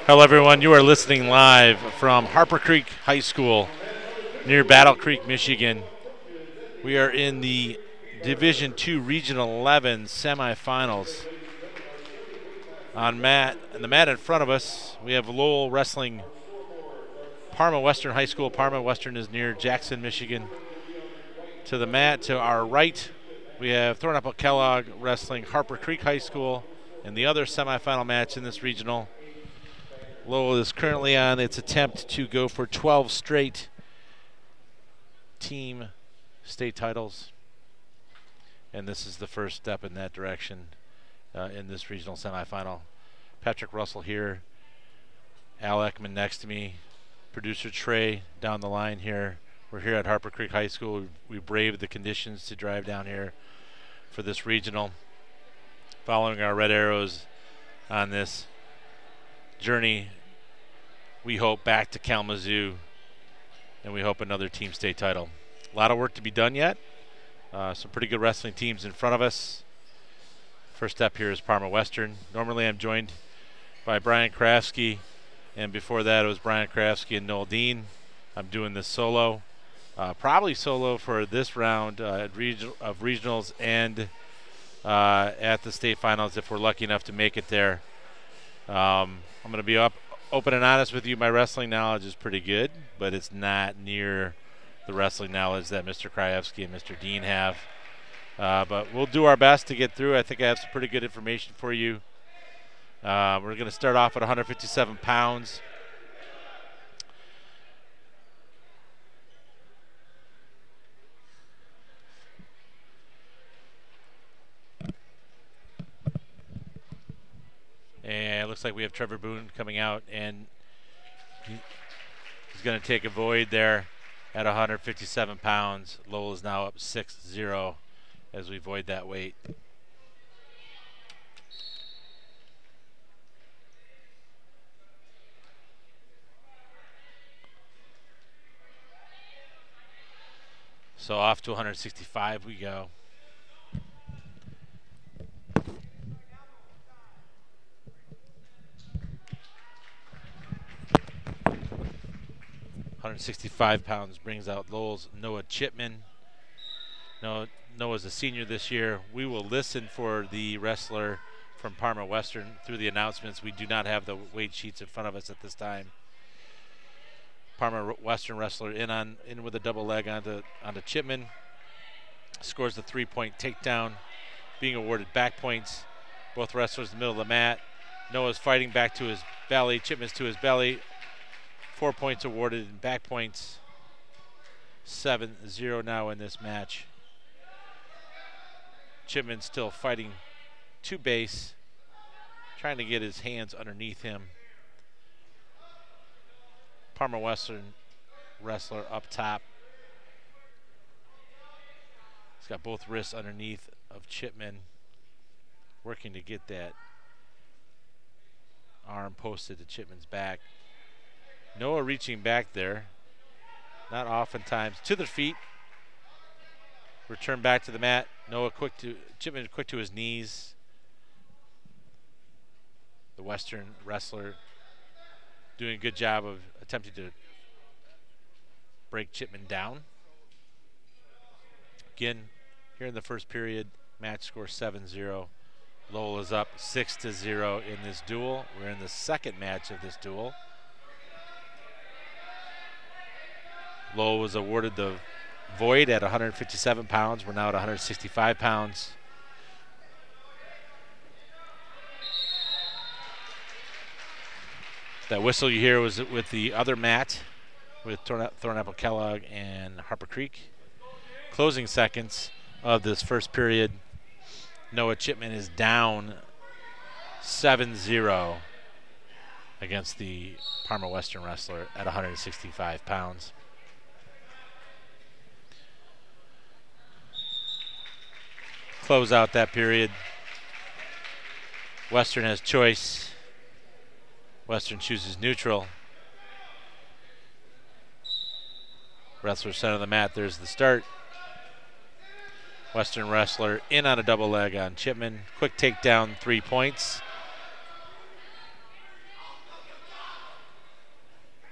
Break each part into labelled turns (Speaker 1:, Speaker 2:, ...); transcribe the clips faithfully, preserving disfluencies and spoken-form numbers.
Speaker 1: Hello, everyone. You are listening live from Harper Creek High School near Battle Creek, Michigan. We are in the Division two Regional eleven semifinals. On mat, and the mat in front of us, we have Lowell wrestling Parma Western High School. Parma Western is near Jackson, Michigan. To the mat to our right, we have Thornapple Kellogg wrestling Harper Creek High School, and the other semifinal match in this regional. Lowell is currently on its attempt to go for twelve straight team state titles, and this is the first step in that direction uh, in this regional semifinal. Patrick Russell here, Al Ekman next to me, producer Trey down the line here. We're here at Harper Creek High School. We, we braved the conditions to drive down here for this regional, following our red arrows on this journey. We hope back to Kalamazoo, and we hope another team state title. A lot of work to be done yet. Uh, some pretty good wrestling teams in front of us. First step here is Parma Western. Normally I'm joined by Brian Krafsky, and before that it was Brian Krafsky and Noel Dean. I'm doing this solo. Uh, probably solo for this round uh, region- of regionals and uh, at the state finals if we're lucky enough to make it there. Um, I'm going to be up, open and honest with you. My wrestling knowledge is pretty good, but it's not near the wrestling knowledge that Mister Krajewski and Mister Dean have. Uh, but we'll do our best to get through. I think I have some pretty good information for you. Uh, we're going to start off at one hundred fifty-seven pounds. And it looks like we have Trevor Boone coming out, and he's going to take a void there at one hundred fifty-seven pounds. Lowell is now up six zero as we void that weight. So off to one hundred sixty-five we go. one hundred sixty-five pounds brings out Lowell's Noah Chipman. Noah, Noah's a senior this year. We will listen for the wrestler from Parma Western through the announcements. We do not have the weight sheets in front of us at this time. Parma Western wrestler in on in with a double leg onto onto Chipman. Scores the three-point takedown, being awarded back points. Both wrestlers in the middle of the mat. Noah's fighting back to his belly. Chipman's to his belly. Four points awarded in back points. seven zero now in this match. Chipman still fighting to base, trying to get his hands underneath him. Parma Western wrestler up top. He's got both wrists underneath of Chipman, working to get that arm posted to Chipman's back. Noah reaching back there, not oftentimes, to the feet. Return back to the mat. Noah quick to, Chipman quick to his knees. The Western wrestler doing a good job of attempting to break Chipman down. Again, here in the first period, match score seven zero. Lowell is up six to zero in this duel. We're in the second match of this duel. Lowell was awarded the void at one hundred fifty-seven pounds. We're now at one hundred sixty-five pounds. That whistle you hear was with the other mat with Thornapple Kellogg and Harper Creek. Closing seconds of this first period. Noah Chipman is down seven zero against the Parma Western wrestler at one hundred sixty-five pounds. Close out that period. Western has choice. Western chooses neutral. Wrestler center of the mat. There's the start. Western wrestler in on a double leg on Chipman. Quick takedown, three points.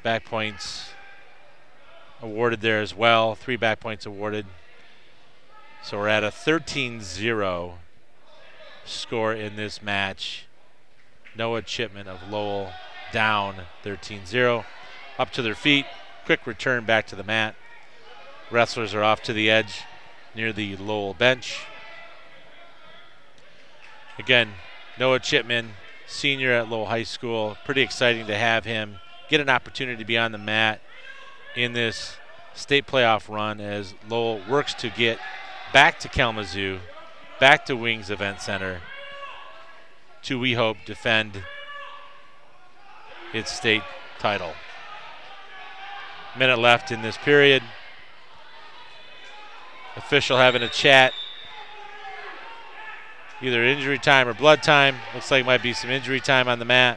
Speaker 1: back points awarded there as well. Three back points awarded. So we're at a thirteen zero score in this match. Noah Chipman of Lowell down thirteen zero. Up to their feet. Quick return back to the mat. Wrestlers are off to the edge near the Lowell bench. Again, Noah Chipman, senior at Lowell High School. Pretty exciting to have him get an opportunity to be on the mat in this state playoff run as Lowell works to get back to Kalamazoo, back to Wings Event Center to, we hope, defend its state title. Minute left in this period. Official having a chat. Either injury time or blood time. Looks like it might be some injury time on the mat.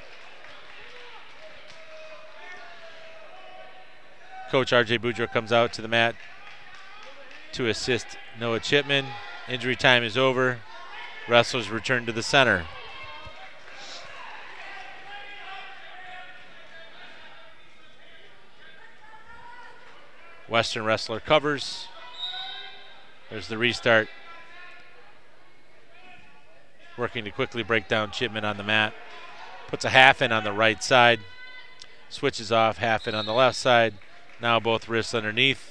Speaker 1: Coach R J Boudreaux comes out to the mat to assist Noah Chipman. Injury time is over. Wrestlers return to the center. Western wrestler covers. There's the restart. Working to quickly break down Chipman on the mat. Puts a half in on the right side. Switches off, half in on the left side. Now both wrists underneath.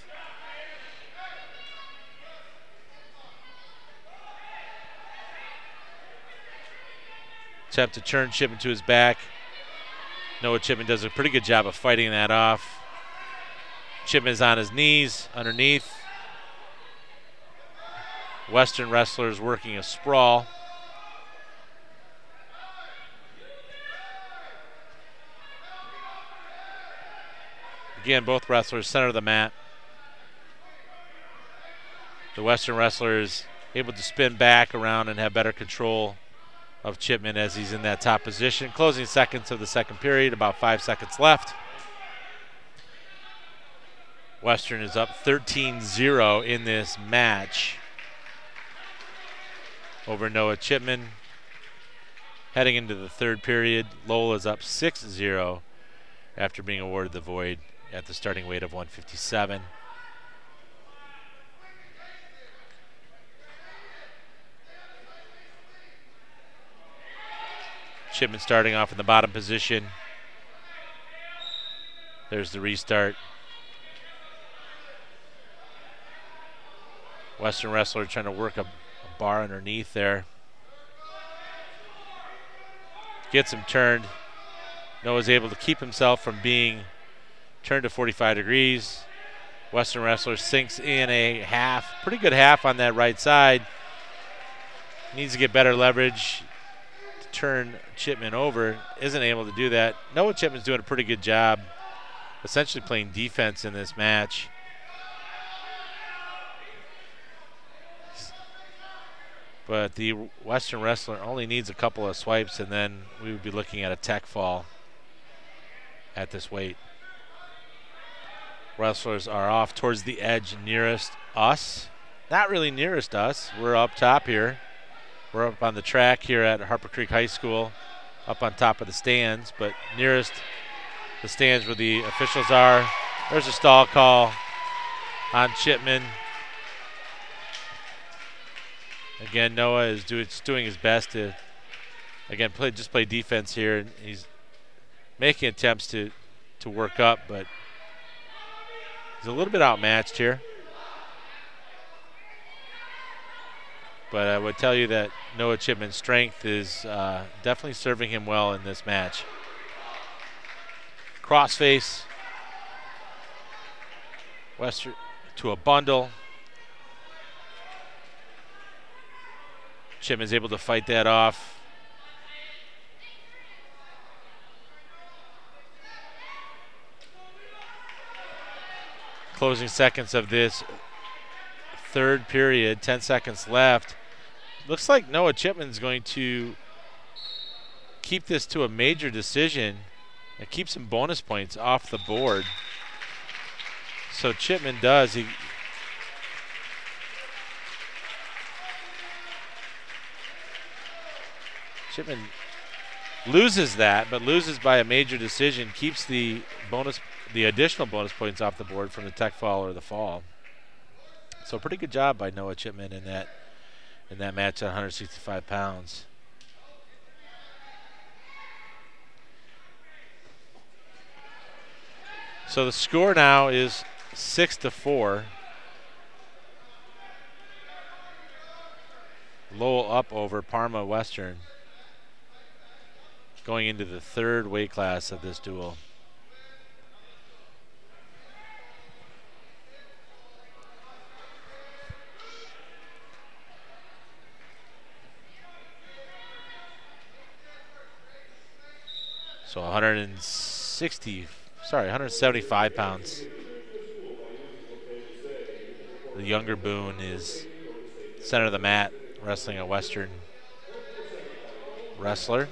Speaker 1: Attempt to turn Chipman to his back. Noah Chipman does a pretty good job of fighting that off. Chipman's on his knees underneath. Western wrestlers working a sprawl. Again, both wrestlers center of the mat. The Western wrestler is able to spin back around and have better control of Chipman as he's in that top position. Closing seconds of the second period, about five seconds left. Western is up thirteen zero in this match over Noah Chipman. Heading into the third period, Lowell is up six zero after being awarded the void at the starting weight of one fifty-seven. Chipman starting off in the bottom position. There's the restart. Western wrestler trying to work a, a bar underneath there. Gets him turned. Noah's able to keep himself from being turned to forty-five degrees. Western wrestler sinks in a half. Pretty good half on that right side. Needs to get better leverage to turn Chipman over. Isn't able to do that. Noah Chipman's doing a pretty good job essentially playing defense in this match. But the Western wrestler only needs a couple of swipes, and then we would be looking at a tech fall at this weight. Wrestlers are off towards the edge nearest us. Not really nearest us. We're up top here. We're up on the track here at Harper Creek High School, up on top of the stands, but nearest the stands where the officials are. There's a stall call on Chipman. Again, Noah is do, doing his best to, again, play just play defense here. And he's making attempts to, to work up, but he's a little bit outmatched here. But I would tell you that Noah Chipman's strength is uh, definitely serving him well in this match. Crossface. Western to a bundle. Chipman's able to fight that off. Closing seconds of this third period, ten seconds left. Looks like Noah Chipman's going to keep this to a major decision and keep some bonus points off the board. So Chipman does. He Chipman loses that, but loses by a major decision, keeps the bonus the additional bonus points off the board from the tech fall or the fall. So pretty good job by Noah Chipman in that in that match at one hundred sixty-five pounds. So the score now is six to four. Lowell up over Parma Western, going into the third weight class of this duel. So one hundred sixty, sorry, one hundred seventy-five pounds. The younger Boone is center of the mat, wrestling a Western wrestler.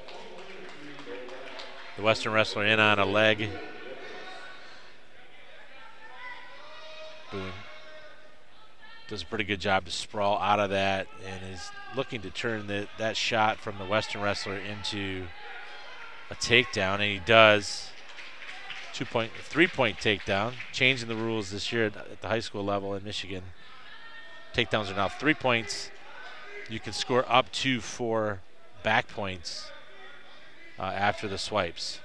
Speaker 1: The Western wrestler in on a leg. Boone does a pretty good job to sprawl out of that and is looking to turn the, that shot from the Western wrestler into a takedown, and he does. Two point, three point takedown. Changing the rules this year at, at the high school level in Michigan. Takedowns are now three points. You can score up to four back points uh, after the swipes.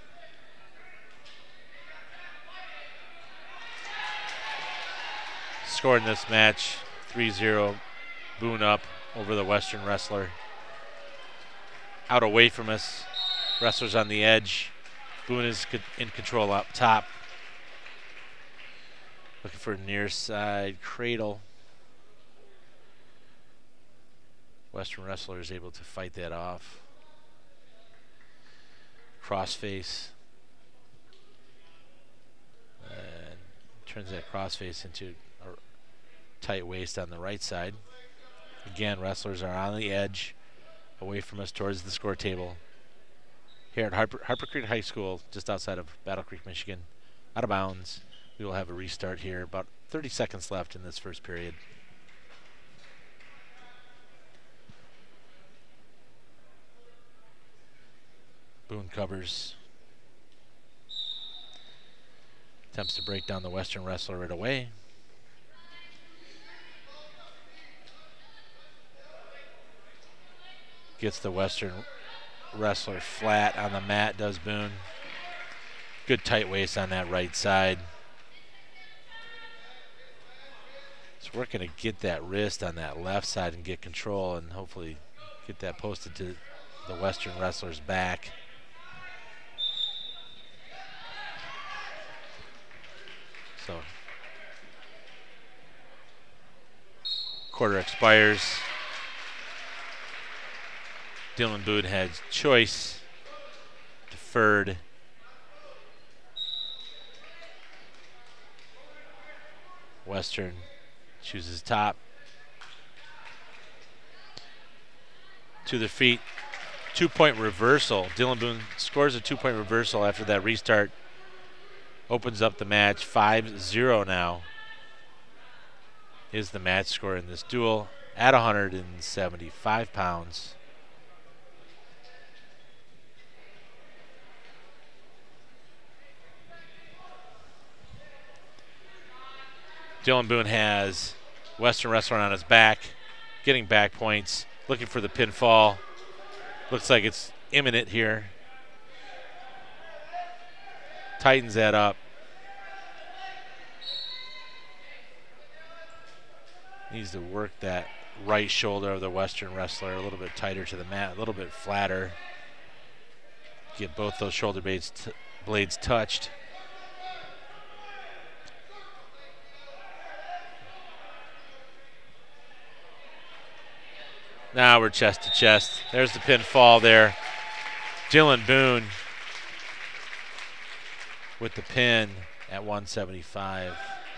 Speaker 1: Scored in this match, three zero. Boone up over the Western wrestler. Out away from us. Wrestlers on the edge. Boone is in control up top. Looking for a near side cradle. Western wrestler is able to fight that off. Crossface. And turns that crossface into a tight waist on the right side. Again, wrestlers are on the edge, away from us towards the score table. Here at Harper, Harper Creek High School, just outside of Battle Creek, Michigan. Out of bounds. We will have a restart here. About thirty seconds left in this first period. Boone covers. Attempts to break down the Western wrestler right away. Gets the Western wrestler flat on the mat, does Boone. Good tight waist on that right side. He's working to get that wrist on that left side and get control and hopefully get that posted to the Western wrestler's back. So, quarter expires. Dylan Boone has choice, deferred. Western chooses top. To the feet. Two-point reversal. Dylan Boone scores a two-point reversal after that restart. Opens up the match. five zero now is the match score in this duel at one hundred seventy-five pounds. Dylan Boone has Western wrestler on his back, getting back points, looking for the pinfall. Looks like it's imminent here. Tightens that up. Needs to work that right shoulder of the Western wrestler a little bit tighter to the mat, a little bit flatter. Get both those shoulder blades, t- blades touched. Now we're chest to chest. There's the pinfall there. Dylan Boone with the pin at one seventy-five.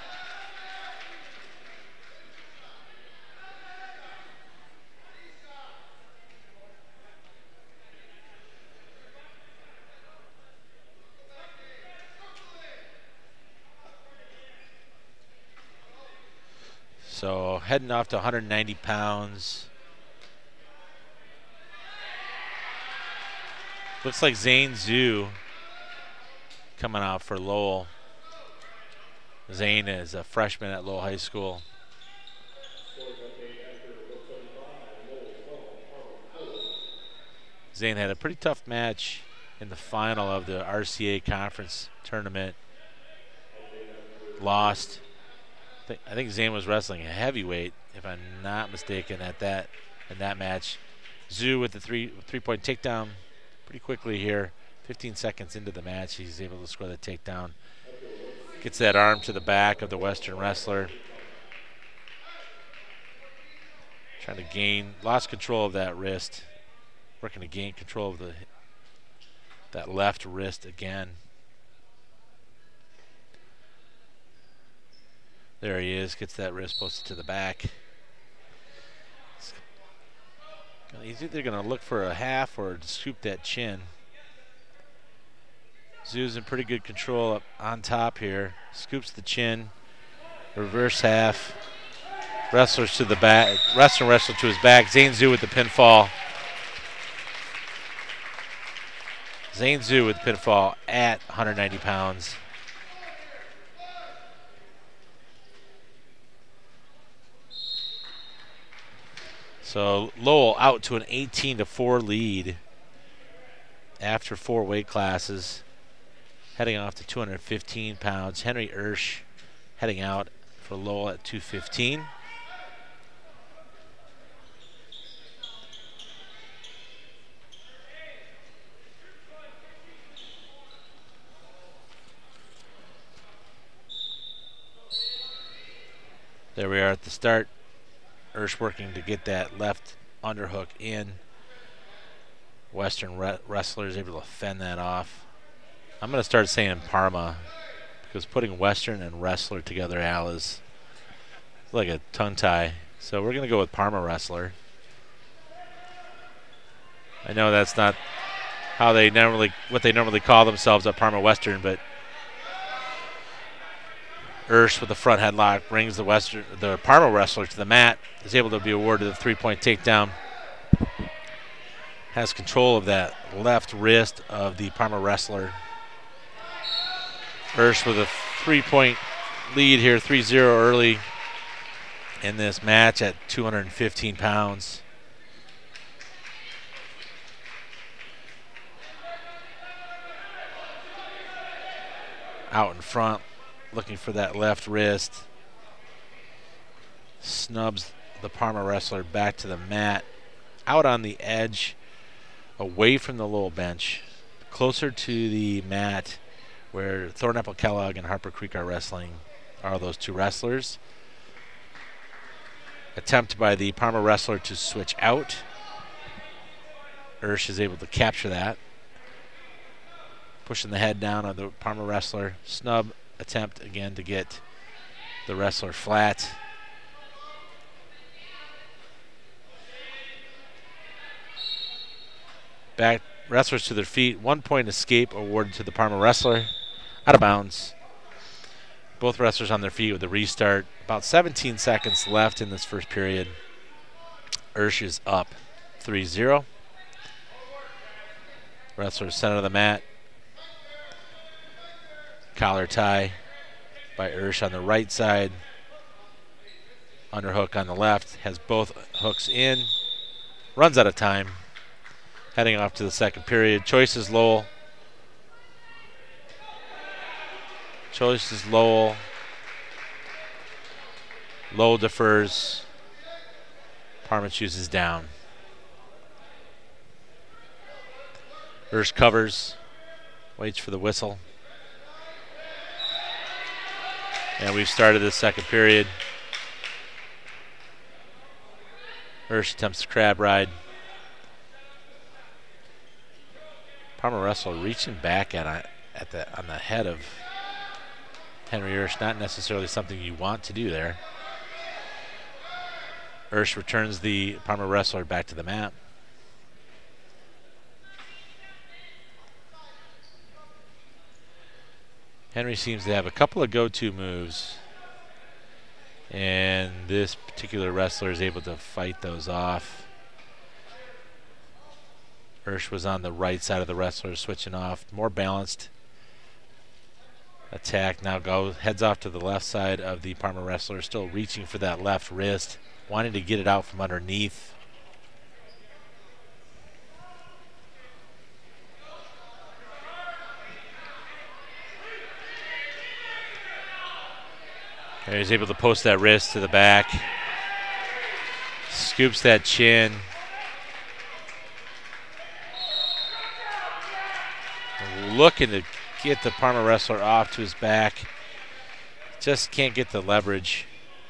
Speaker 1: So heading off to one hundred ninety pounds. Looks like Zane Zhu coming out for Lowell. Zane is a freshman at Lowell High School. Zane had a pretty tough match in the final of the R C A conference tournament. Lost. I think, I think Zane was wrestling a heavyweight, if I'm not mistaken, at that in that match. Zhu with the three three point takedown pretty quickly here. fifteen seconds into the match, he's able to score the takedown. Gets that arm to the back of the Western wrestler. Trying to gain, lost control of that wrist. Working to gain control of the that left wrist again. There he is, gets that wrist posted to the back. He's either going to look for a half or scoop that chin. Zhu's in pretty good control up on top here. Scoops the chin, reverse half. Wrestlers to the back, wrestler wrestler to his back. Zane Zhu with the pinfall. Zane Zhu with pinfall at one hundred ninety pounds. So Lowell out to an eighteen to four lead after four weight classes, heading off to two hundred fifteen pounds. Henry Ersch heading out for Lowell at two fifteen. There we are at the start. Ersch working to get that left underhook in. Western re- wrestler is able to fend that off. I'm going to start saying Parma because putting Western and wrestler together, Al, is like a tongue tie. So we're going to go with Parma wrestler. I know that's not how they normally, what they normally call themselves at Parma Western, but Ersch with the front headlock brings the Western, the Parma wrestler to the mat, is able to be awarded the three-point takedown. Has control of that left wrist of the Parma wrestler. Ersch with a three-point lead here, three zero early in this match at two hundred fifteen pounds. Out in front, looking for that left wrist. Snubs the Parma wrestler back to the mat. Out on the edge, away from the Lowell bench, closer to the mat where Thornapple Kellogg and Harper Creek are wrestling, are those two wrestlers. Attempt by the Parma wrestler to switch out. Ersch is able to capture that. Pushing the head down on the Parma wrestler. Snub attempt again to get the wrestler flat. Back wrestlers to their feet. One point escape awarded to the Parma wrestler. Out of bounds. Both wrestlers on their feet with the restart. About seventeen seconds left in this first period. Ersch is up three zero. Wrestlers center of the mat. Collar tie by Ersch on the right side. Underhook on the left. Has both hooks in. Runs out of time. Heading off to the second period. Choices Lowell. Choices Lowell. Lowell defers. Parma chooses down. Ersch covers. Waits for the whistle. And we've started the second period. Ersch attempts the crab ride. Parma wrestler reaching back at at the on the head of Henry Ersch, not necessarily something you want to do there. Ersch returns the Parma wrestler back to the mat. Henry seems to have a couple of go-to moves, and this particular wrestler is able to fight those off. Ersch was on the right side of the wrestler, switching off. More balanced. attack. Now goes, heads off to the left side of the Parma wrestler, still reaching for that left wrist, wanting to get it out from underneath. And he's able to post that wrist to the back. Scoops that chin. Looking to get the Parma wrestler off to his back. Just can't get the leverage.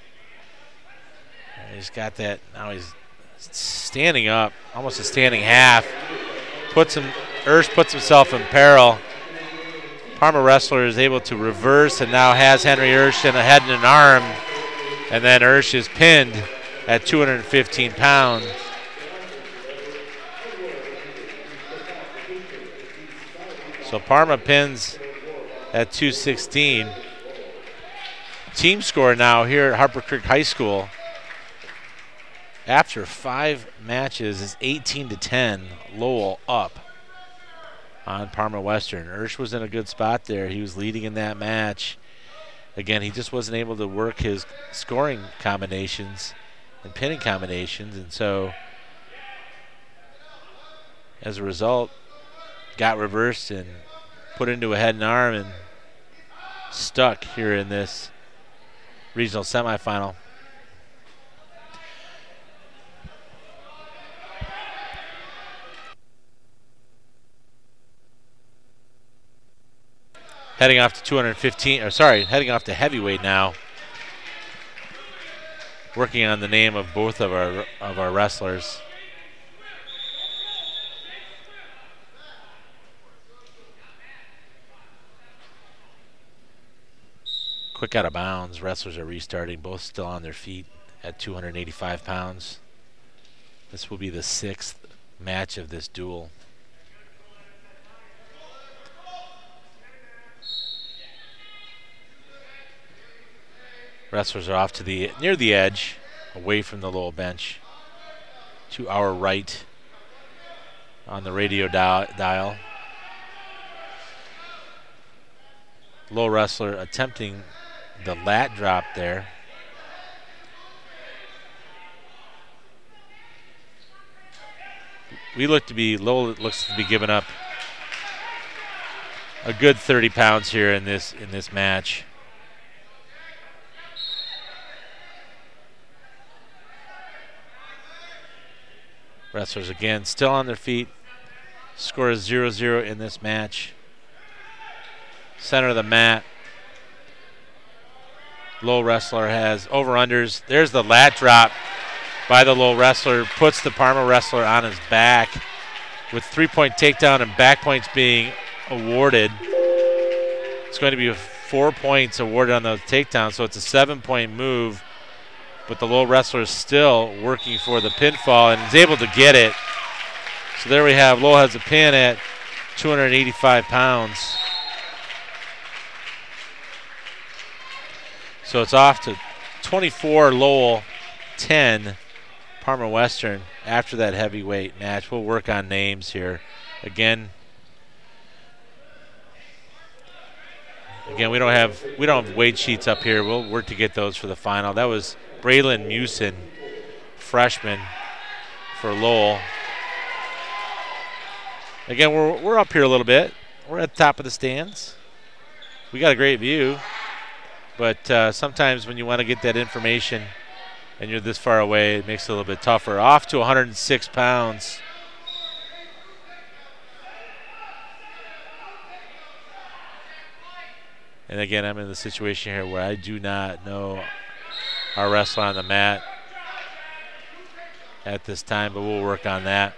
Speaker 1: And he's got that. Now he's standing up, almost a standing half. Puts him. Ersh puts himself in peril. Parma wrestler is able to reverse and now has Henry Ersh in a head and an arm. And then Ersh is pinned at two hundred fifteen pounds. So Parma pins at two sixteen. Team score now here at Harper Creek High School after five matches is eighteen to ten. Lowell up on Parma Western. Ersh was in a good spot there. He was leading in that match. Again, he just wasn't able to work his scoring combinations and pinning combinations, and so as a result, got reversed and put into a head and arm and stuck here in this regional semifinal. Heading off to two hundred fifteen, or sorry, heading off to heavyweight now. Working on the name of both of our of our wrestlers. Quick out of bounds. Wrestlers are restarting, both still on their feet at two hundred eighty-five pounds. This will be the sixth match of this duel. Wrestlers are off to the near the edge, away from the Lowell bench. To our right on the radio dial. dial. Lowell wrestler attempting the lat drop there. We look to be, Lowell looks to be giving up a good thirty pounds here in this in this match. Wrestlers again still on their feet. Score is zero zero in this match. Center of the mat. Lowell wrestler has over-unders. There's the lat drop by the Lowell wrestler. Puts the Parma wrestler on his back with three-point takedown and back points being awarded. It's going to be four points awarded on those takedowns, so it's a seven-point move. But the Lowell wrestler is still working for the pinfall and is able to get it. So there we have, Lowell has a pin at two hundred eighty-five pounds. So it's off to twenty-four Lowell, ten Parma Western after that heavyweight match. We'll work on names here. Again, again, we don't have we don't have weight sheets up here. We'll work to get those for the final. That was Braylon Mewson, freshman for Lowell. Again, we're we're up here a little bit. We're at the top of the stands. We got a great view, but uh, sometimes when you want to get that information and you're this far away, it makes it a little bit tougher. Off to one hundred six pounds. And again, I'm in the situation here where I do not know our wrestler on the mat at this time, but we'll work on that.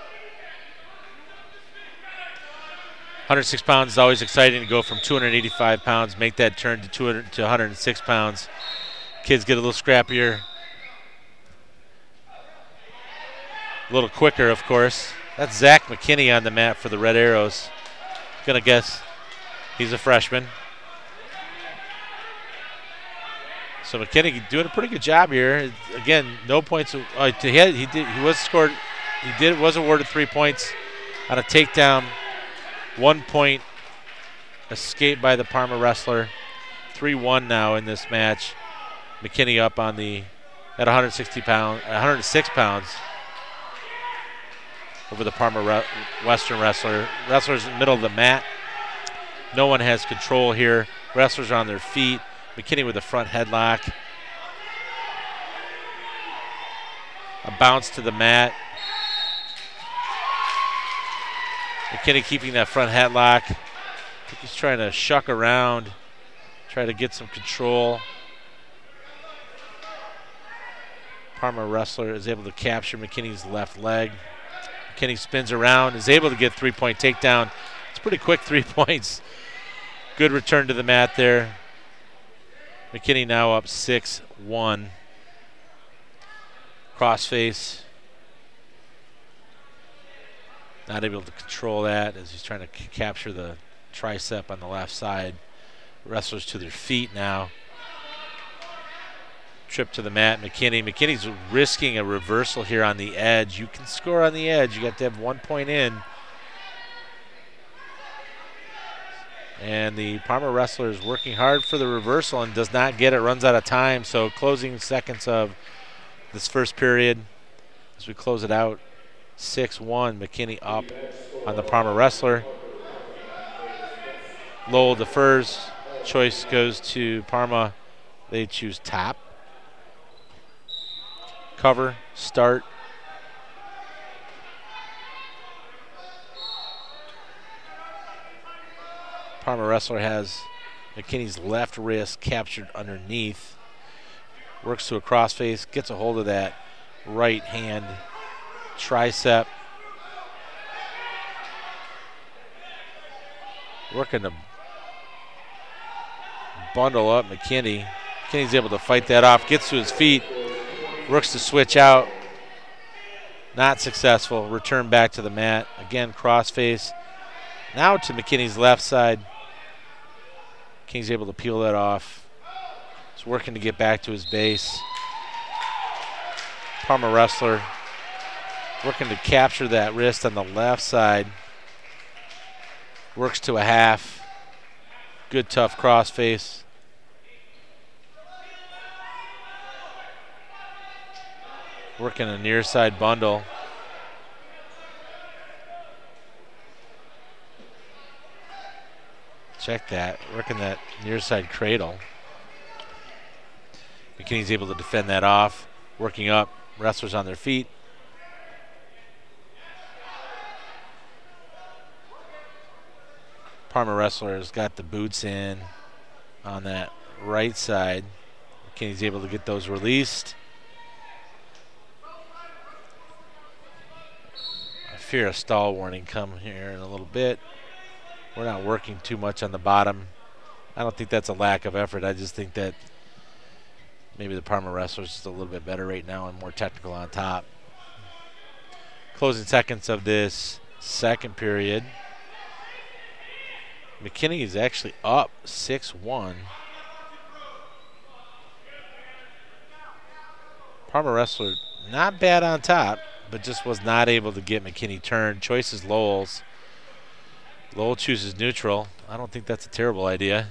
Speaker 1: one hundred six pounds is always exciting to go from two hundred eighty-five pounds, make that turn to two hundred to one hundred six pounds. Kids get a little scrappier, a little quicker, of course. That's Zach McKinney on the mat for the Red Arrows. Gonna guess he's a freshman. So McKinney doing a pretty good job here. Again, no points. Uh, he, had, he did. He was scored. He did was awarded three points on a takedown. One point, escape by the Parma wrestler. three one now in this match. McKinney up on the at one hundred sixty pounds, one hundred six pounds over the Parma re- Western wrestler. Wrestlers in the middle of the mat. No one has control here. Wrestlers are on their feet. McKinney with a front headlock. A bounce to the mat. McKinney keeping that front headlock. I think he's trying to shuck around, try to get some control. Parma wrestler is able to capture McKinney's left leg. McKinney spins around, is able to get three-point takedown. It's pretty quick three points. Good return to the mat there. McKinney now up six one. Crossface. Not able to control that as he's trying to c- capture the tricep on the left side. Wrestlers to their feet now. Trip to the mat. McKinney. McKinney's risking a reversal here on the edge. You can score on the edge. You got to have one point in. And the Parma wrestler is working hard for the reversal and does not get it. Runs out of time. So closing seconds of this first period as we close it out. six one. McKinney up on the Parma wrestler. Lowell defers. Choice goes to Parma. They choose top. Cover. Start. Parma wrestler has McKinney's left wrist captured underneath. Works to a crossface. Gets a hold of that right hand tricep. Working to bundle up McKinney. McKinney's able to fight that off. Gets to his feet. Works to switch out. Not successful. Return back to the mat. Again, crossface. Now to McKinney's left side. McKinney's able to peel that off. He's working to get back to his base. Parma wrestler working to capture that wrist on the left side. Works to a half. Good tough crossface. Working a near side bundle. Check that. Working that near side cradle. McKinney's able to defend that off. Working up. Wrestlers on their feet. Parma wrestler has got the boots in on that right side. McKinney's able to get those released. I fear a stall warning come here in a little bit. We're not working too much on the bottom. I don't think that's a lack of effort. I just think that maybe the Parma wrestler is just a little bit better right now and more technical on top. Closing seconds of this second period. McKinney is actually up six one. Parma wrestler not bad on top, but just was not able to get McKinney turned. Choice is Lowell's. Lowell chooses neutral. I don't think that's a terrible idea.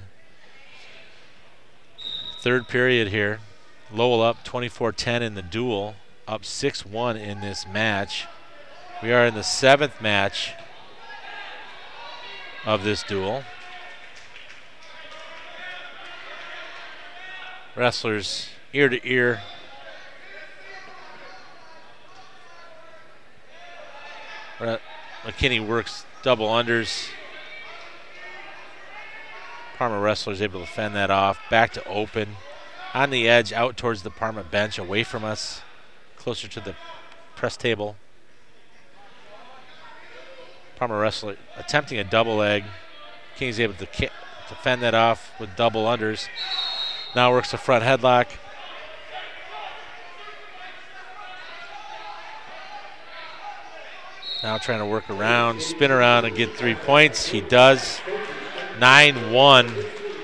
Speaker 1: Third period here. Lowell up twenty-four ten in the duel. Up six one in this match. We are in the seventh match of this duel. Wrestlers ear to ear. McKinney works double unders. Parma wrestler is able to fend that off. Back to open. On the edge, out towards the Parma bench, away from us. Closer to the press table. Parma wrestler attempting a double leg. King's able to ki- to fend that off with double unders. Now works a front headlock. Now trying to work around, spin around and get three points. He does. nine one.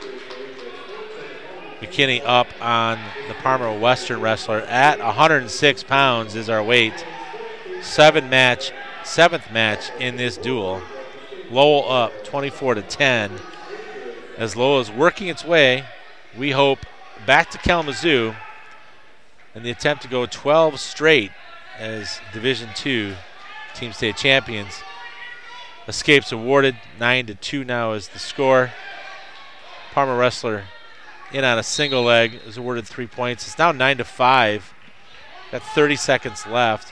Speaker 1: McKinney up on the Parma Western wrestler at one hundred six pounds is our weight. Seven match, seventh match in this duel. Lowell up twenty-four to ten. as Lowell is working its way, we hope, back to Kalamazoo in the attempt to go twelve straight as Division two Team State champions. Escapes awarded, nine to two now is the score. Parma Wrestler in on a single leg is awarded three points. It's now nine to five. Got thirty seconds left.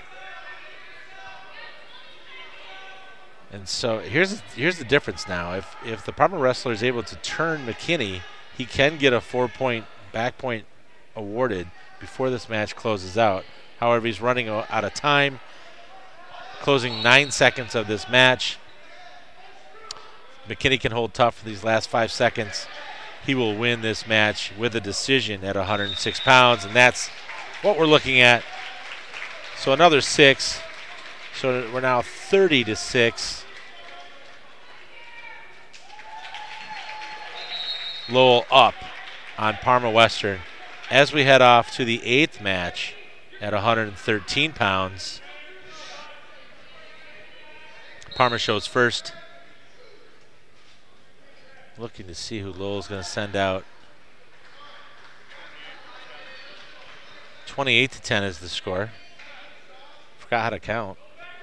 Speaker 1: And so here's here's the difference now. If if the Parma Wrestler is able to turn McKinney, he can get a four-point back point awarded before this match closes out. However, he's running out of time, closing nine seconds of this match. McKinney can hold tough for these last five seconds. He will win this match with a decision at one hundred six pounds, and that's what we're looking at. So another six. So we're now thirty to six. Lowell up on Parma Western as we head off to the eighth match at one hundred thirteen pounds. Parma shows first. Looking to see who Lowell's going to send out. twenty-eight to ten is the score. Forgot how to count.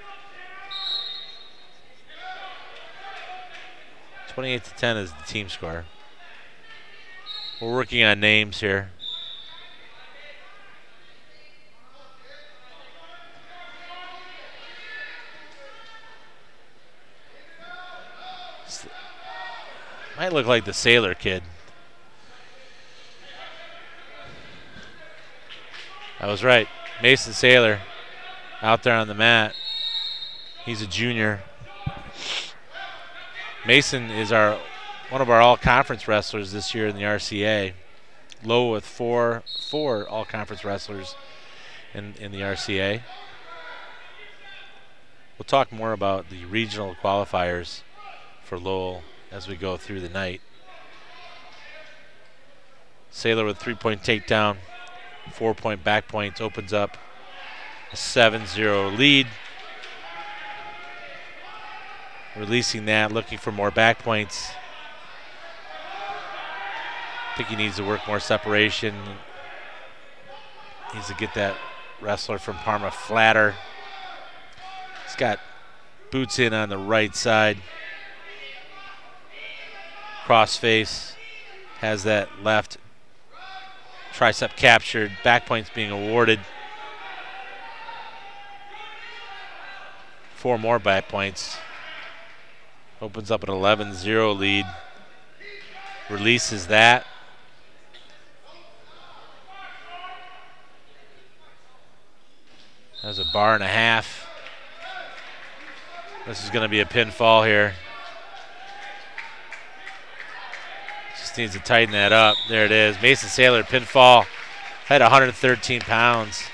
Speaker 1: twenty-eight to ten is the team score. We're working on names here. Might look like the Sailor kid. I was right. Mason Sailor out there on the mat. He's a junior. Mason is our one of our all-conference wrestlers this year in the R C A. Low with four four all-conference wrestlers in, in the R C A. We'll talk more about the regional qualifiers for Lowell as we go through the night. Sailor with three-point takedown, four-point back points, opens up a seven zero lead. Releasing that, looking for more back points. I think he needs to work more separation. Needs to get that wrestler from Parma flatter. He's got boots in on the right side. Crossface, has that left tricep captured. Back points being awarded. Four more back points. Opens up an eleven zero lead. Releases that. That's a bar and a half. This is going to be a pinfall here. Just needs to tighten that up. There it is. Mason Sailor pinfall at one hundred thirteen pounds.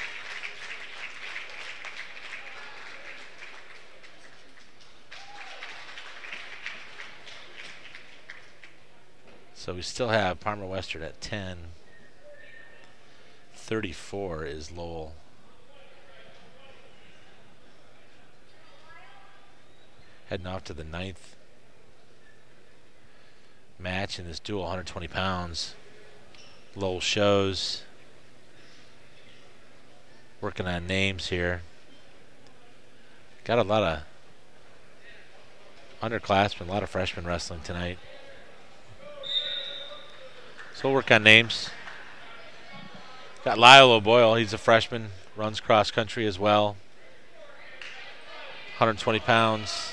Speaker 1: So we still have Parma Western at ten. thirty-four is Lowell. Heading off to the ninth match in this dual, one hundred twenty pounds. Lowell shows. Working on names here. Got a lot of underclassmen, a lot of freshmen wrestling tonight. So we'll work on names. Got Lyle O'Boyle, he's a freshman, runs cross country as well. one hundred twenty pounds.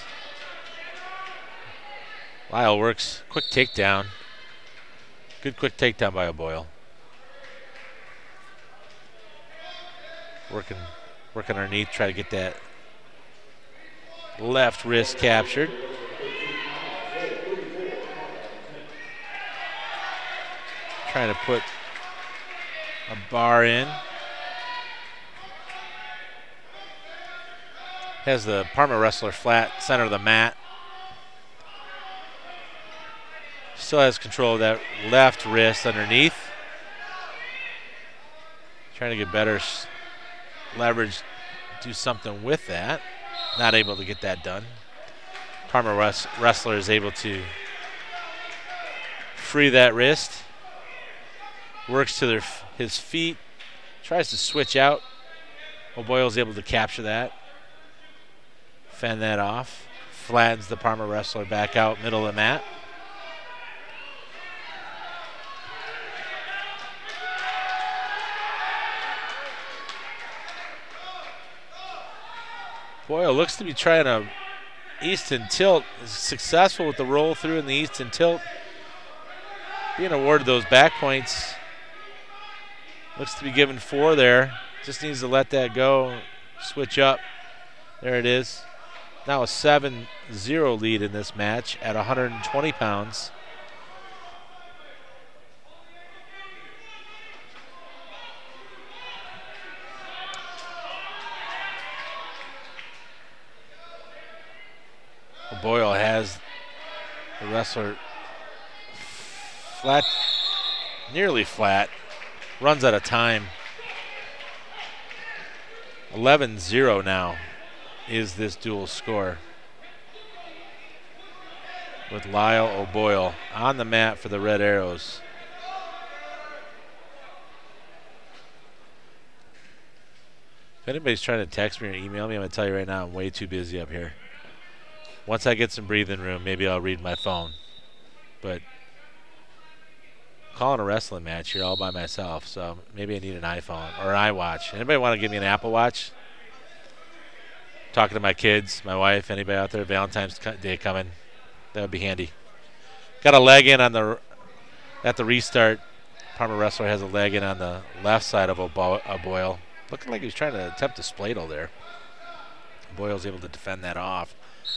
Speaker 1: Lyle works, quick takedown. Good quick takedown by O'Boyle. Working, working underneath, try to get that left wrist captured. Trying to put a bar in. Has the Parma wrestler flat center of the mat. Still has control of that left wrist underneath. Trying to get better leverage, do something with that. Not able to get that done. Parma wrestler is able to free that wrist. Works to their, his feet. Tries to switch out. O'Boyle's able to capture that. Fend that off. Flattens the Parma wrestler back out middle of the mat. Boyle looks to be trying a Easton tilt. Is successful with the roll through in the Easton tilt. Being awarded those back points. Looks to be given four there. Just needs to let that go. Switch up. There it is. Now a seven zero lead in this match at one hundred twenty pounds. Boyle has the wrestler flat, nearly flat, runs out of time. eleven zero now is this dual score, with Lyle O'Boyle on the mat for the Red Arrows. If anybody's trying to text me or email me, I'm going to tell you right now I'm way too busy up here. Once I get some breathing room, maybe I'll read my phone. But calling a wrestling match here all by myself, so maybe I need an iPhone or an iWatch. Anybody want to give me an Apple Watch? Talking to my kids, my wife, anybody out there, Valentine's Day coming. That would be handy. Got a leg in on the at the restart. Parma wrestler has a leg in on the left side of O'Boyle. Looking like he was trying to attempt a spladle there. Boyle's able to defend that off.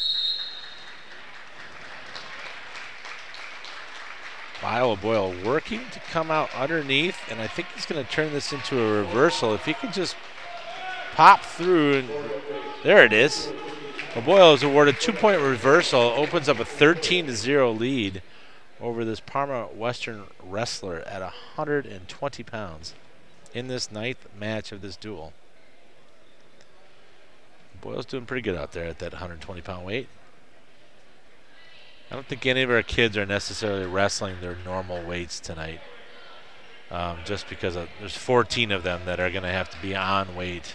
Speaker 1: Lyle O'Boyle working to come out underneath, and I think he's going to turn this into a reversal. If he can just pop through, and there it is. O'Boyle is awarded two-point reversal, opens up a thirteen to zero lead over this Parma Western wrestler at one hundred twenty pounds in this ninth match of this duel. Boyle's doing pretty good out there at that one hundred twenty pound weight. I don't think any of our kids are necessarily wrestling their normal weights tonight, um, just because of, there's fourteen of them that are going to have to be on weight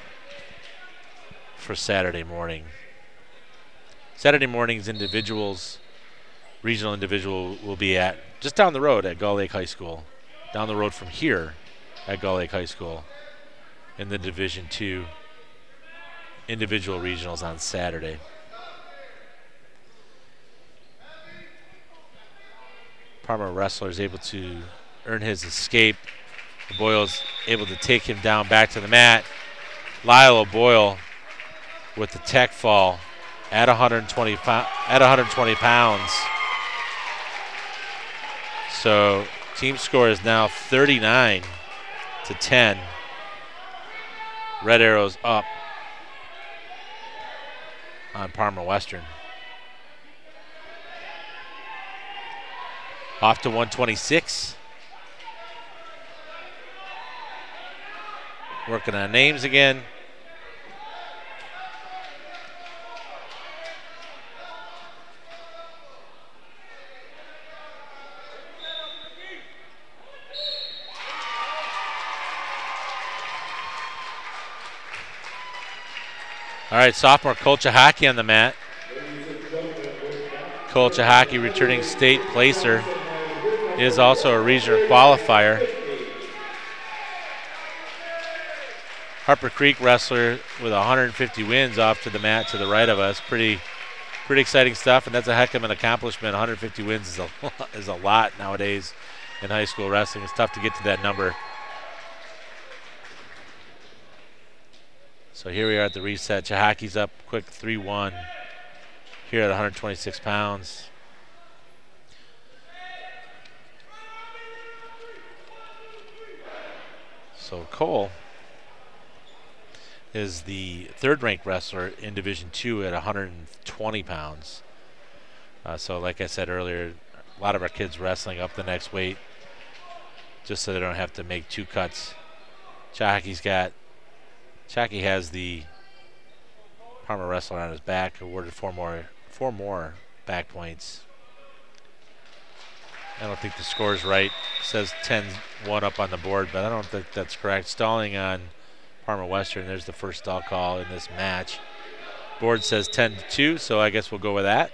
Speaker 1: for Saturday morning. Saturday morning's individuals, regional individual will be at just down the road at Gull Lake High School, down the road from here at Gull Lake High School in the Division two individual regionals on Saturday. Parma wrestler is able to earn his escape. O'Boyle's able to take him down back to the mat. Lyle O'Boyle with the tech fall at one hundred twenty at one hundred twenty pounds. So team score is now thirty-nine to ten. Red Arrows up on Parma Western. Off to one twenty-six. Working on names again. All right, sophomore Cole Chahaki on the mat. Cole Chahaki, returning state placer, is also a regional qualifier. Harper Creek wrestler with one hundred fifty wins off to the mat to the right of us. Pretty pretty exciting stuff, and that's a heck of an accomplishment. one hundred fifty wins is a, is a lot nowadays in high school wrestling. It's tough to get to that number. So here we are at the reset. Chahaki's up quick three one here at one hundred twenty-six pounds. So Cole is the third-ranked wrestler in Division two at one hundred twenty pounds. Uh, so like I said earlier, a lot of our kids wrestling up the next weight just so they don't have to make two cuts. Chahaki's got Chaki has the Parma wrestler on his back, awarded four more four more back points. I don't think the score is right. It says ten one up on the board, but I don't think that's correct. Stalling on Parma Western. There's the first stall call in this match. Board says ten to two, so I guess we'll go with that.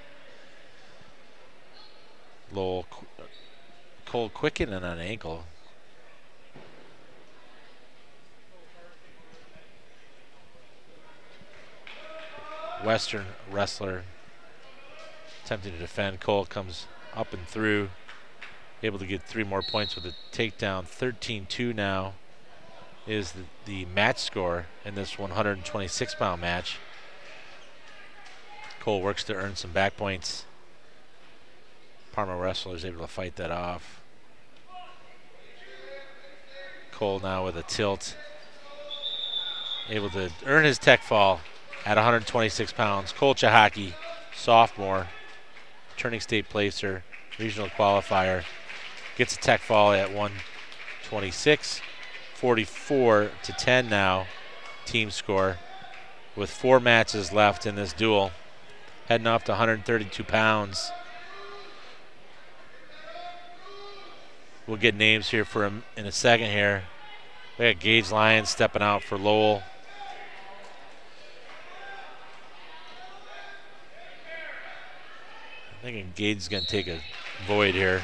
Speaker 1: Lowell Cole Quicken and an ankle. Western wrestler attempting to defend. Cole comes up and through, able to get three more points with a takedown. thirteen two now is the, the match score in this one hundred twenty-six pound match. Cole works to earn some back points. Parma wrestler is able to fight that off. Cole now with a tilt, able to earn his tech fall at one hundred twenty-six pounds. Cole Chahaki, sophomore, turning state placer, regional qualifier, gets a tech fall at one twenty-six. forty-four to ten now, team score, with four matches left in this duel. Heading off to one hundred thirty-two pounds. We'll get names here for him in a second here. We got Gage Lyons stepping out for Lowell. I think Gage is going to take a void here.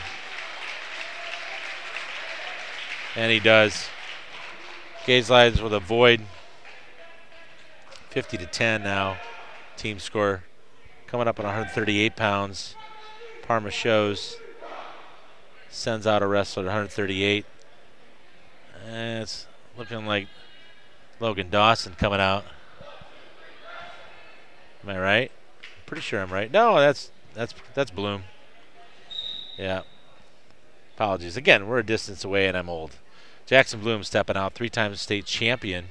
Speaker 1: And he does. Gage Lyons with a void. fifty to ten now, team score. Coming up at one hundred thirty-eight pounds. Parma shows. Sends out a wrestler at one hundred thirty-eight. And it's looking like Logan Dawson coming out. Am I right? Pretty sure I'm right. No, that's that's that's Bloom. Yeah. Apologies. Again, we're a distance away and I'm old. Jackson Bloom stepping out, three-time state champion.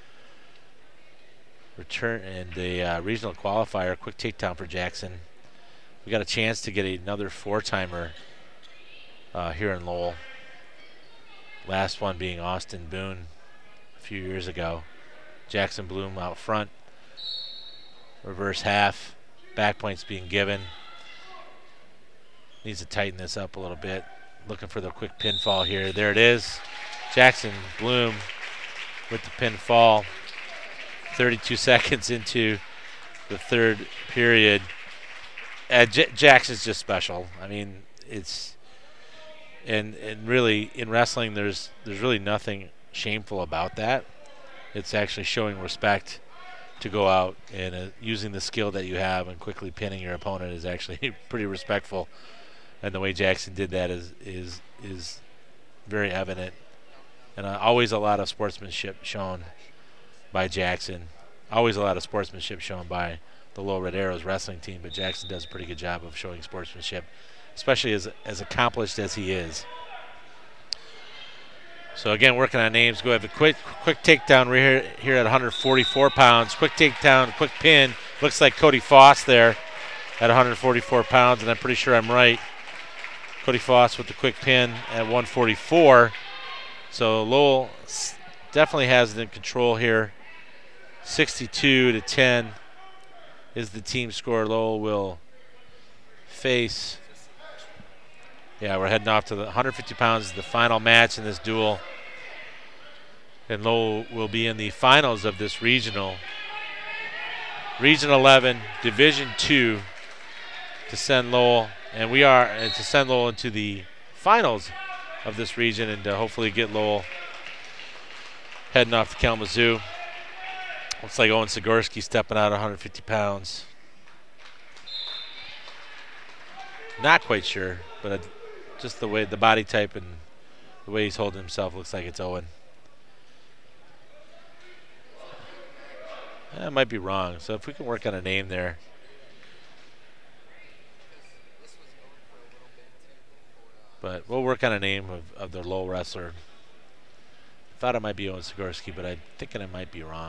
Speaker 1: Return and the uh, regional qualifier, quick takedown for Jackson. We got a chance to get another four-timer uh, here in Lowell. Last one being Austin Boone a few years ago. Jackson Bloom out front. Reverse half. Back points being given. Needs to tighten this up a little bit. Looking for the quick pinfall here. There it is. Jackson Bloom with the pinfall. thirty-two seconds into the third period. Uh, J- Jackson's just special. I mean, it's and and really in wrestling, there's there's really nothing shameful about that. It's actually showing respect to go out and uh, using the skill that you have and quickly pinning your opponent is actually pretty respectful. And the way Jackson did that is is is very evident. And uh, always a lot of sportsmanship shown by Jackson. Always a lot of sportsmanship shown by the Lowell Red Arrows wrestling team, but Jackson does a pretty good job of showing sportsmanship, especially as as accomplished as he is. So again, working on names. Go have a quick quick takedown. We're here, here at one hundred forty-four pounds. Quick takedown, quick pin. Looks like Cody Foss there at one hundred forty-four pounds, and I'm pretty sure I'm right. Cody Foss with the quick pin at one forty-four. So Lowell definitely has it in control here. sixty-two to ten is the team score. Lowell will face. Yeah, we're heading off to the one hundred fifty pounds, the final match in this duel. And Lowell will be in the finals of this regional. Region eleven, Division two to send Lowell. And we are uh, to send Lowell into the finals of this region and to hopefully get Lowell heading off to Kalamazoo. Looks like Owen Sigorski stepping out one hundred fifty pounds. Not quite sure, but uh, just the way the body type and the way he's holding himself looks like it's Owen. I might be wrong, so if we can work on a name there. But we'll work on a name of, of the Lowell wrestler. I thought it might be Owen Sigorski, but I'm thinking I might be wrong.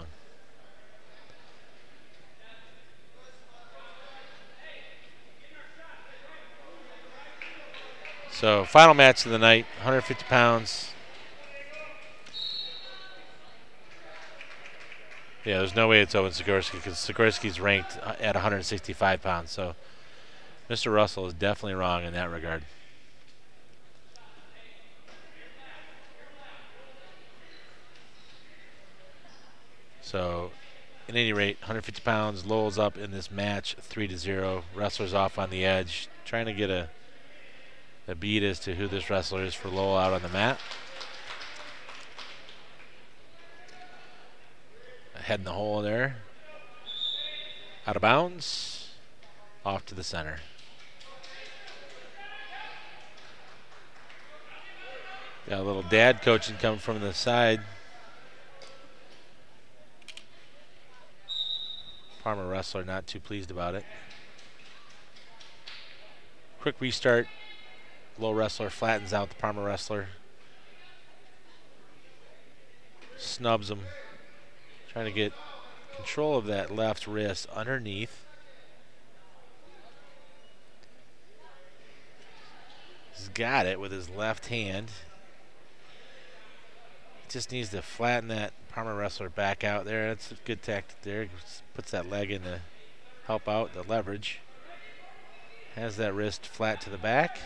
Speaker 1: So final match of the night, one hundred fifty pounds. Yeah, there's no way it's Owen Sigorski because Sigorski's ranked at one hundred sixty-five pounds. So Mister Russell is definitely wrong in that regard. So, at any rate, one hundred fifty pounds. Lowell's up in this match, three to zero. Wrestler's off on the edge, trying to get a a beat as to who this wrestler is for Lowell out on the mat. Head in the hole there. Out of bounds. Off to the center. Got a little dad coaching coming from the side. Parma wrestler not too pleased about it. Quick restart. Low wrestler flattens out the Parma wrestler. Snubs him. Trying to get control of that left wrist underneath. He's got it with his left hand. Just needs to flatten that Parma wrestler back out there. That's a good tactic there. Puts that leg in to help out the leverage. Has that wrist flat to the back.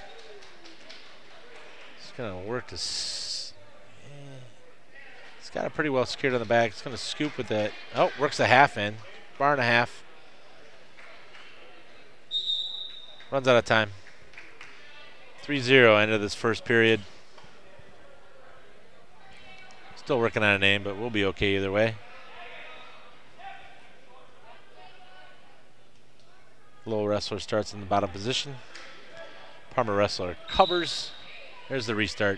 Speaker 1: It's going to work to... S It's got it pretty well secured on the back. It's going to scoop with that. Oh, works a half in. Bar and a half. Runs out of time. three zero end of this first period. Still working on a name, but we'll be okay either way. Low wrestler starts in the bottom position. Parma wrestler covers. There's the restart.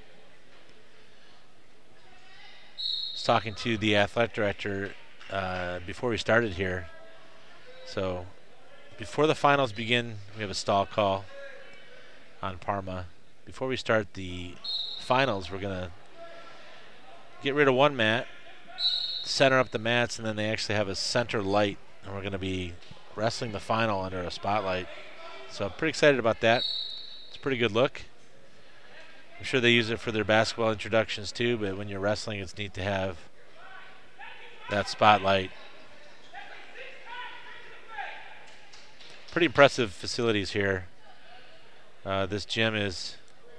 Speaker 1: I was talking to the athletic director uh, before we started here. So before the finals begin, we have a stall call on Parma. Before we start the finals, we're going to get rid of one mat, center up the mats, and then they actually have a center light, and we're going to be wrestling the final under a spotlight. So I'm pretty excited about that. It's a pretty good look. I'm sure they use it for their basketball introductions too, but when you're wrestling, it's neat to have that spotlight. Pretty impressive facilities here. Uh, this gym is,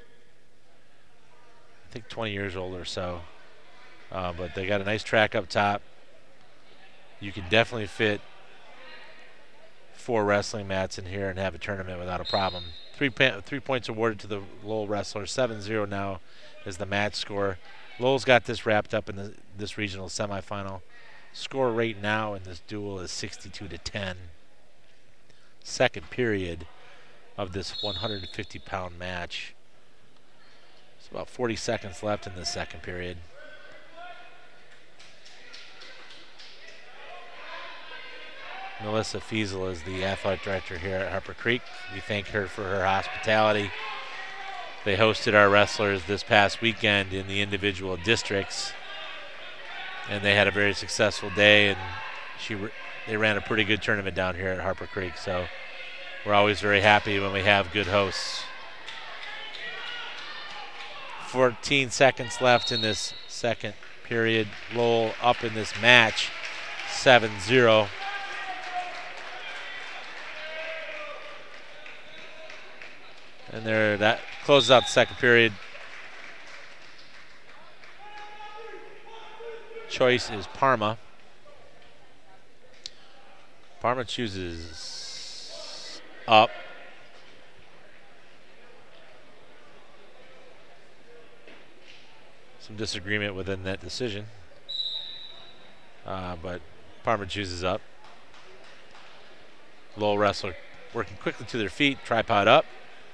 Speaker 1: I think, twenty years old or so. Uh, but they got a nice track up top. You can definitely fit four wrestling mats in here and have a tournament without a problem. Three, pa- three points awarded to the Lowell wrestler. seven zero now is the match score. Lowell's got this wrapped up in the, this regional semifinal. Score right now in this duel is sixty-two to ten. Second period of this one hundred fifty pound match. It's about forty seconds left in the second period. Melissa Fiesel is the athletic director here at Harper Creek. We thank her for her hospitality. They hosted our wrestlers this past weekend in the individual districts, and they had a very successful day, and she they ran a pretty good tournament down here at Harper Creek, so we're always very happy when we have good hosts. fourteen seconds left in this second period. Lowell up in this match, seven zero. And there, that closes out the second period. Choice is Parma. Parma chooses up. Some disagreement within that decision. Uh, but Parma chooses up. Lowell wrestler working quickly to their feet, tripod up.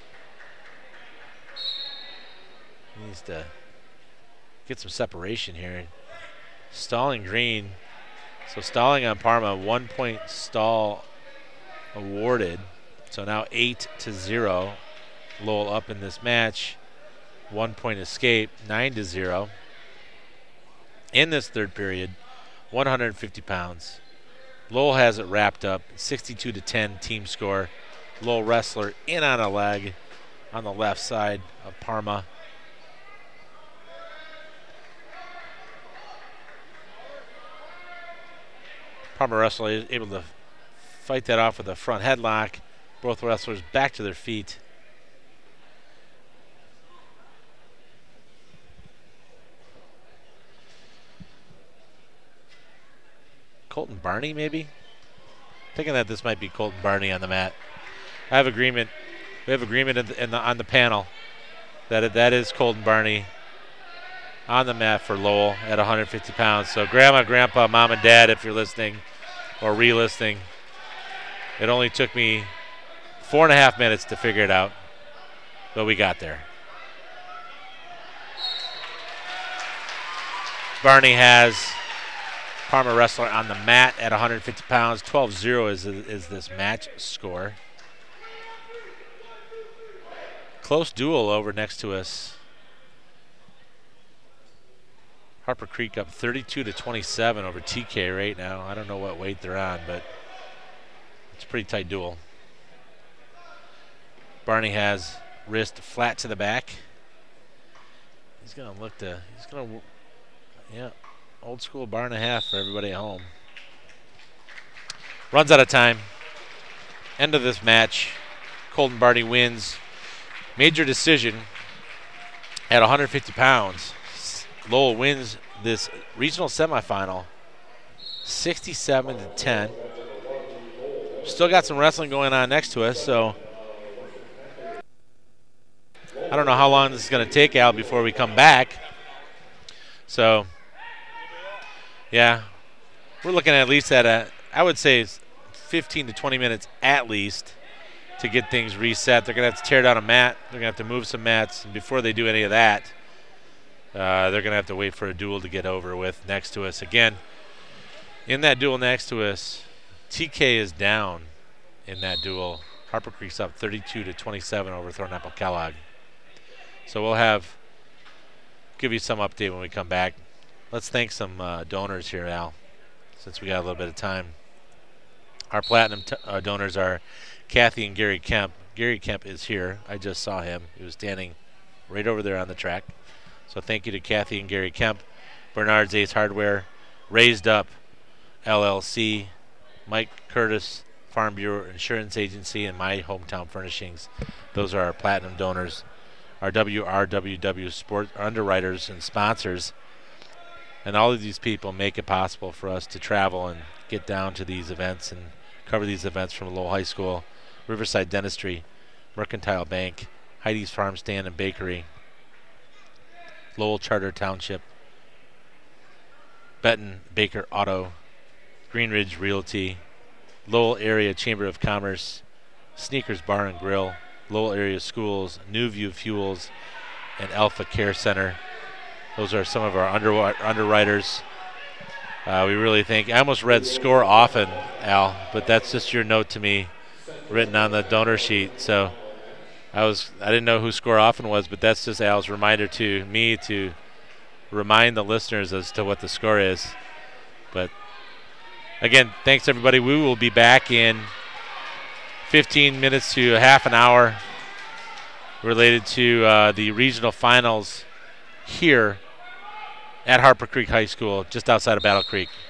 Speaker 1: Needs to get some separation here. Stalling green. So stalling on Parma, one point stall awarded. So now eight to zero. Lowell up in this match. One point escape, nine to zero. In this third period, one hundred fifty pounds. Lowell has it wrapped up, sixty-two to ten team score. Lowell wrestler in on a leg on the left side of Parma. Parma wrestler is able to fight that off with a front headlock. Both wrestlers back to their feet. Colton Barney, maybe? Thinking that this might be Colton Barney on the mat. I have agreement. We have agreement in the, in the, on the panel that it, that is Colton Barney on the mat for Lowell at one hundred fifty pounds. So grandma, grandpa, mom, and dad, if you're listening or re-listening, it only took me four and a half minutes to figure it out, but we got there. Barney has Parma wrestler on the mat at one hundred fifty pounds. twelve zero is, is this match score. Close duel over next to us. Harper Creek up thirty-two to twenty-seven over T K right now. I don't know what weight they're on, but it's a pretty tight duel. Barney has wrist flat to the back. He's going to look to, he's going to, yeah, old school bar and a half for everybody at home. Runs out of time. End of this match. Colton Barney wins. Major decision at one hundred fifty pounds. Lowell wins this regional semifinal sixty-seven to ten. Still got some wrestling going on next to us, so I don't know how long this is going to take, Al, before we come back. So, yeah, we're looking at least at a, I would say fifteen to twenty minutes at least to get things reset. They're going to have to tear down a mat. They're going to have to move some mats. And before they do any of that, uh, they're going to have to wait for a duel to get over with next to us. Again, in that duel next to us, T K is down in that duel. Harper Creek's up thirty-two to twenty-seven over Thornapple Kellogg. So we'll have, give you some update when we come back. Let's thank some uh, donors here, Al, since we got a little bit of time. Our platinum t- uh, donors are Kathy and Gary Kemp. Gary Kemp is here. I just saw him. He was standing right over there on the track. So thank you to Kathy and Gary Kemp. Bernard's Ace Hardware, Raised Up L L C, Mike Curtis, Farm Bureau Insurance Agency, and My Hometown Furnishings. Those are our platinum donors. Our W R W W Sport underwriters and sponsors. And all of these people make it possible for us to travel and get down to these events and cover these events from Lowell High School, Riverside Dentistry, Mercantile Bank, Heidi's Farm Stand and Bakery, Lowell Charter Township, Benton Baker Auto, Green Ridge Realty, Lowell Area Chamber of Commerce, Sneakers Bar and Grill, Lowell Area Schools, New View Fuels, and Alpha Care Center. Those are some of our under, underwriters. Uh, we really think, I almost read score often, Al, but that's just your note to me written on the donor sheet. So I was I didn't know who score often was, but that's just Al's reminder to me to remind the listeners as to what the score is. But again, thanks everybody. We will be back in fifteen minutes to a half an hour related to uh, the regional finals here at Harper Creek High School, just outside of Battle Creek.